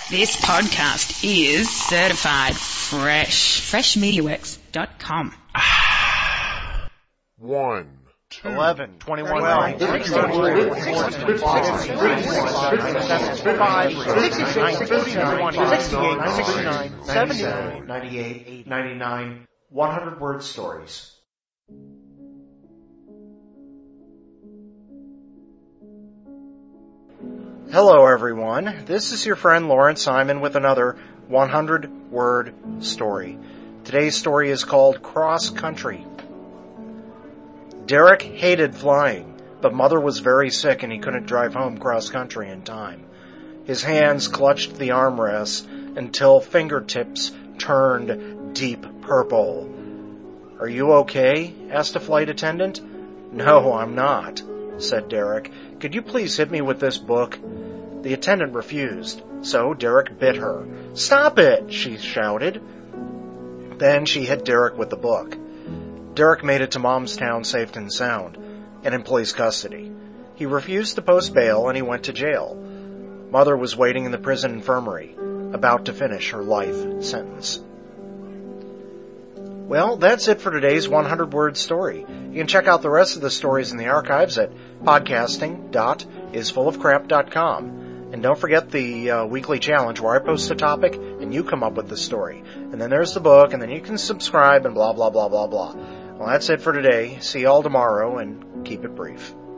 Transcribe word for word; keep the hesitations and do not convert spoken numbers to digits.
This podcast is certified fresh. fresh media works dot com. One. Two, eleven, twenty-one, twelve, sixteen, sixty-eight, sixty-nine, seventy-nine, ninety-eight, ninety-nine, one hundred word stories. Hello everyone, this is your friend Lawrence Simon with another one hundred word story. Today's story is called Cross Country. Derek hated flying, but Mother was very sick and he couldn't drive home cross country in time. His hands clutched the armrests until fingertips turned deep purple. "Are you okay?" asked a flight attendant. "No, I'm not," said Derek. "Could you please hit me with this book?" The attendant refused, so Derek bit her. "Stop it!" she shouted. Then she hit Derek with the book. Derek made it to Momstown safe and sound, and in police custody. He refused to post bail and he went to jail. Mother was waiting in the prison infirmary, about to finish her life sentence. Well, that's it for today's one hundred word story. You can check out the rest of the stories in the archives at podcasting dot is full of crap dot com. And don't forget the uh, weekly challenge where I post a topic and you come up with the story. And then there's the book, and then you can subscribe and blah, blah, blah, blah, blah. Well, that's it for today. See you all tomorrow, and keep it brief.